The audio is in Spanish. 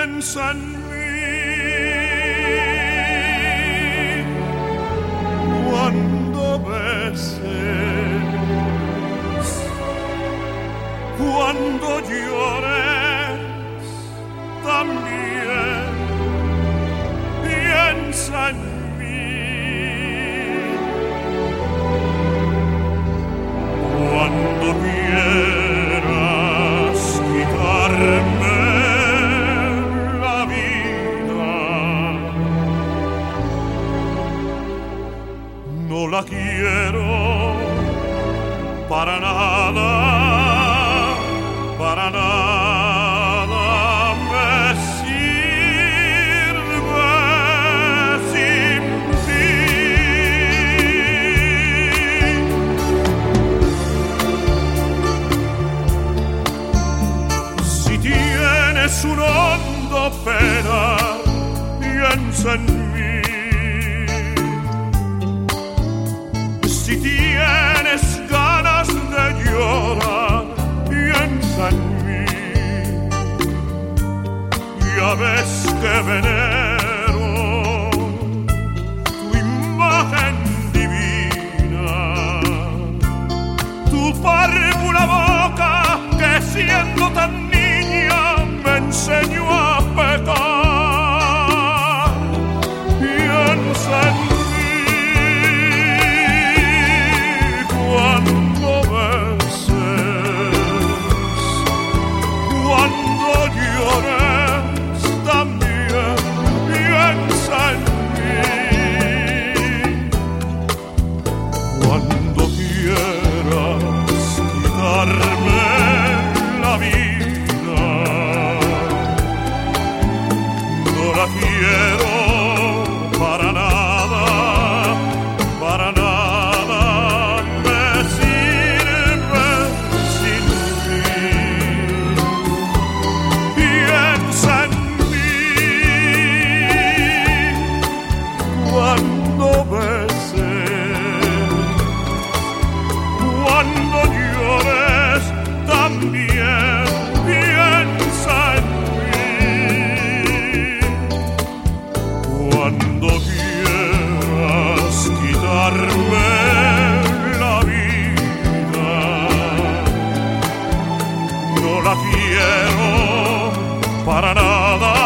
piensa en mí cuando beses, cuando llores, también piensa en mí. Cuando quieras quitarme la vida, no la quiero para nada, para nada me sirve sin ti. Si tienes un hondo pena, piensa en mí. Si tienes ganas de llorar, piensa en mí. Ya ves que venero tu imagen divina, tu pálpula boca que siendo tan niña me enseñó a pecar. Piensa en mí cuando beses, cuando llores, también piensa en mí. Cuando quieras quitarme la vida, no la quiero para nada, para nada me sirve sin ti. Piensa en mí cuando beses, cuando llores, también piensa en mí. Cuando quieras quitarme la vida, no la quiero para nada.